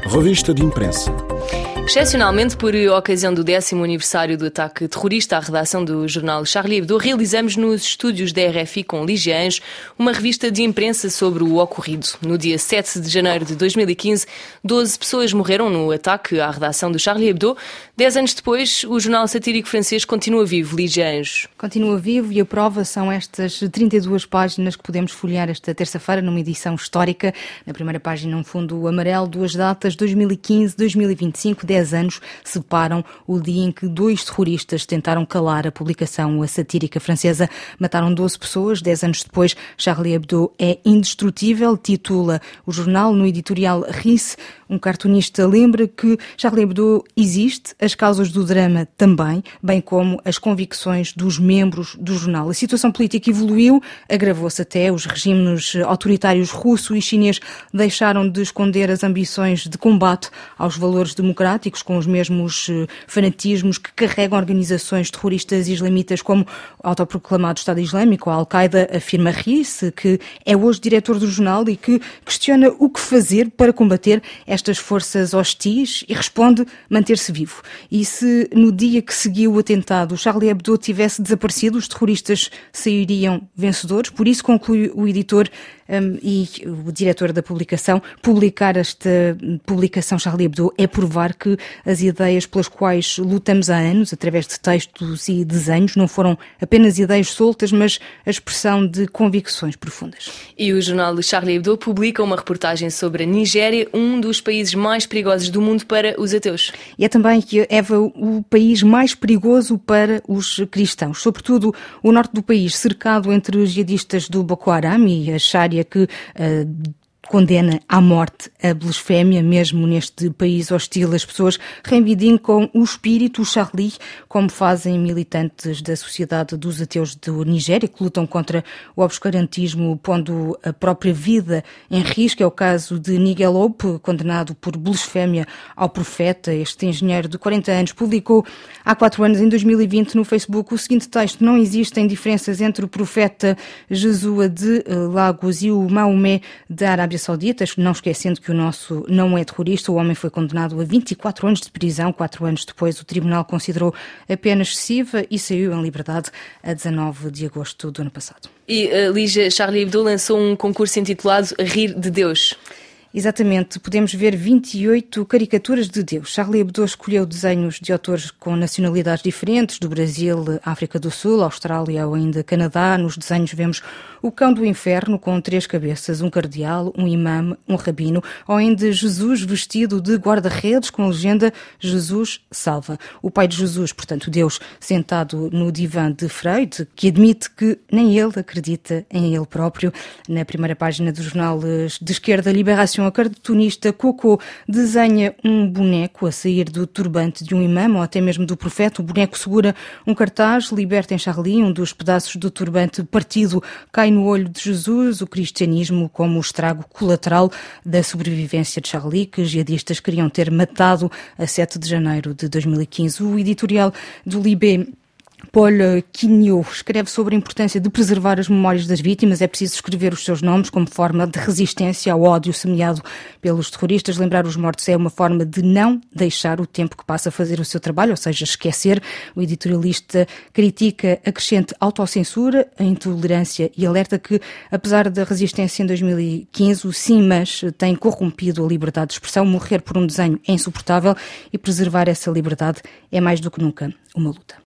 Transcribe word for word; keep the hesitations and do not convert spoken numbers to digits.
Revista de Imprensa. Excepcionalmente, por ocasião do décimo aniversário do ataque terrorista à redação do jornal Charlie Hebdo, realizamos nos estúdios da R F I com Lígia Anjos uma revista de imprensa sobre o ocorrido. No dia sete de janeiro de dois mil e quinze, doze pessoas morreram no ataque à redação do Charlie Hebdo. Dez anos depois, o jornal satírico francês continua vivo. Lígia Anjos. Continua vivo e a prova são estas trinta e duas páginas que podemos folhear esta terça-feira numa edição histórica. Na primeira página, um fundo amarelo, duas datas, dois mil e quinze, dois mil e vinte e cinco, dez anos separam o dia em que dois terroristas tentaram calar a publicação A Satírica Francesa. Mataram doze pessoas. Dez anos depois, Charlie Hebdo é indestrutível, titula o jornal no editorial Rice. Um cartunista lembra que Charlie Hebdo existe, as causas do drama também, bem como as convicções dos membros do jornal. A situação política evoluiu, agravou-se até. Os regimes autoritários russo e chinês deixaram de esconder as ambições de combate aos valores democráticos, com os mesmos fanatismos que carregam organizações terroristas islamitas como o autoproclamado Estado Islâmico. A Al-Qaeda afirma Rice, que é hoje diretor do jornal e que questiona o que fazer para combater estas forças hostis e responde manter-se vivo. E se no dia que seguiu o atentado Charlie Hebdo tivesse desaparecido, os terroristas sairiam vencedores. Por isso, conclui o editor um, e o diretor da publicação, publicar esta publicação Charlie Hebdo é provar que as ideias pelas quais lutamos há anos, através de textos e desenhos, não foram apenas ideias soltas, mas a expressão de convicções profundas. E o jornal Charlie Hebdo publica uma reportagem sobre a Nigéria, um dos países mais perigosos do mundo para os ateus. E é também, Eva, o país mais perigoso para os cristãos, sobretudo o norte do país, cercado entre os jihadistas do Boko Haram e a Sharia que uh, condena à morte a blasfémia. Mesmo neste país hostil, as pessoas reivindicam o espírito Charlie, como fazem militantes da Sociedade dos Ateus do Nigéria, que lutam contra o obscurantismo, pondo a própria vida em risco. É o caso de Nigel Hope, condenado por blasfémia ao profeta. Este engenheiro de quarenta anos publicou há quatro anos, em dois mil e vinte, no Facebook, o seguinte texto: não existem diferenças entre o profeta Jesua de Lagos e o Maomé da Arábia Saudita, não esquecendo que o nosso não é terrorista. O homem foi condenado a vinte e quatro anos de prisão. Quatro anos depois, o tribunal considerou a pena excessiva e saiu em liberdade a dezanove de agosto do ano passado. E uh, Lígia, Charlie Hebdo lançou um concurso intitulado Rir de Deus. Exatamente, podemos ver vinte e oito caricaturas de Deus. Charlie Hebdo escolheu desenhos de autores com nacionalidades diferentes, do Brasil, África do Sul, Austrália ou ainda Canadá. Nos desenhos vemos o cão do inferno com três cabeças, um cardeal, um imã, um rabino, ou ainda Jesus vestido de guarda-redes com a legenda Jesus salva. O pai de Jesus, portanto Deus, sentado no divã de Freud, que admite que nem ele acredita em ele próprio. Na primeira página do jornal de esquerda Libération, a cartunista Coco desenha um boneco a sair do turbante de um imã ou até mesmo do profeta. O boneco segura um cartaz: libertem Charlie. Um dos pedaços do turbante partido cai no olho de Jesus. O cristianismo como o estrago colateral da sobrevivência de Charlie, que os jihadistas queriam ter matado a sete de janeiro de dois mil e quinze. O editorial do Libé, Paul Quignot, escreve sobre a importância de preservar as memórias das vítimas. É preciso escrever os seus nomes como forma de resistência ao ódio semeado pelos terroristas. Lembrar os mortos é uma forma de não deixar o tempo que passa a fazer o seu trabalho, ou seja, esquecer. O editorialista critica a crescente autocensura, a intolerância e alerta que, apesar da resistência em dois mil e quinze, o sim, mas tem corrompido a liberdade de expressão. Morrer por um desenho é insuportável e preservar essa liberdade é mais do que nunca uma luta.